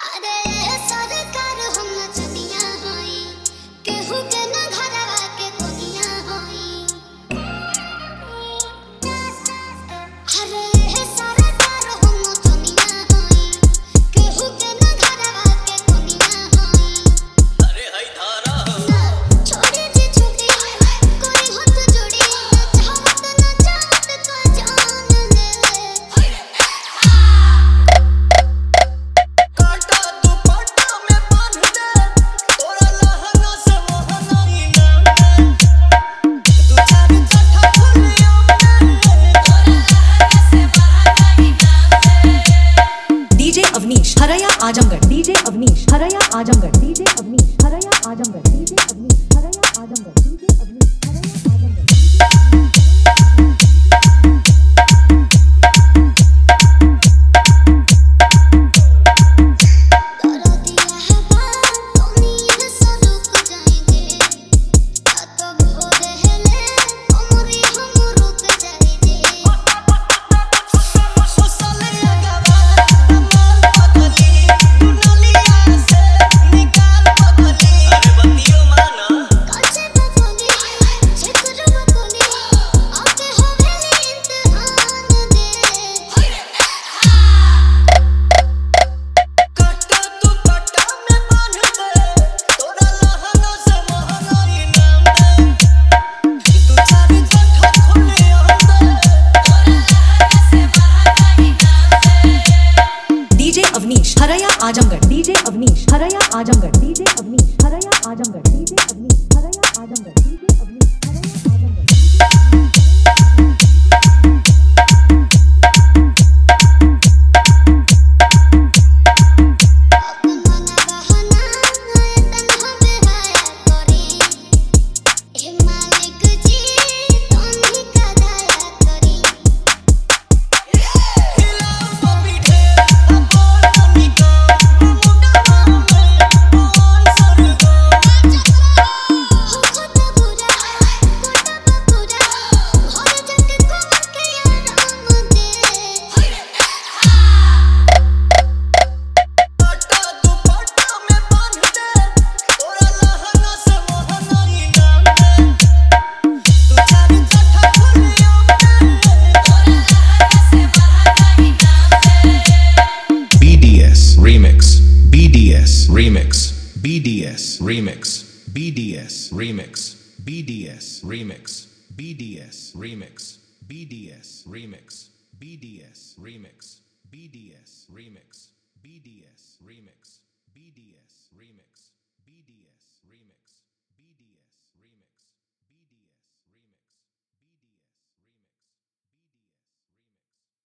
अरे सरकार हम नचनिया हई केहू के न घरवा के कोनिया हई। अरे सरकार हम नचनिया हई केहू के न घरवा के कोनिया हई। अरे हई धारा छोड़ी जी छुटी कोई हाथ जोड़ी चाहत न चाहत का जान ले। काटा दुपट्टा में बांध दे तोरा लहंगा से मोहनाई नाम दे तू चार चट्ठा खुलिया में तोरा लहंगा से मोहनाई नाम दे। डीजे अवनीश हरया आजमगढ़, डीजे अवनीश हरया आजमगढ़, डीजे अवनीश हरया आजमगढ़, डीजे अवनीश हरया आजमगढ़, डीजे अवनीश हरया आजमगढ़। डरा दिया है बात तो नींद से रुक जाएंगे या तो भो दहले उम्री हम रुक जाएंगे। सोसले गवा कमाल पगली दुनलिया से निकाल पगली। अरे बत्तियों माना काचे बकोली छेतर बकोली आके हवेली इम्तिहान दे। काटा दुपट्टा में बांध दे तोरा लहंगा से मोहनाई नाम दे तू चार चट्ठा खुलिया में तोरा लहंगा से मोहनाई नाम दे। डीजे अवनीश हरया आजमगढ़, डीजे अवनीश हरया आजमगढ़, डीजे अवनीश हरया आजमगढ़, डीजे अवनीश हरया आजमगढ़, डीजे अवनीश हरया अपना बहाना तन्हा बेहाया करी हे मालिक जी तुम का दया करी। हिला पपी ढेर बोल मम्मी का मुंडा में कौन सरगो। हो खोटा बुरा कोटा बपुरा भर जग को के आराम दे। काटा दुपट्टा में बांध दे तोरा लहंगा से मोहनाई नाम दे तू चार चट्ठा खुलिया में तोरा लहंगा से मोहनाई नाम दे। BDS Remix, BDS Remix, BDS Remix, BDS Remix, BDS Remix, BDS Remix, BDS Remix, BDS Remix, BDS Remix, BDS Remix, BDS Remix, BDS Remix.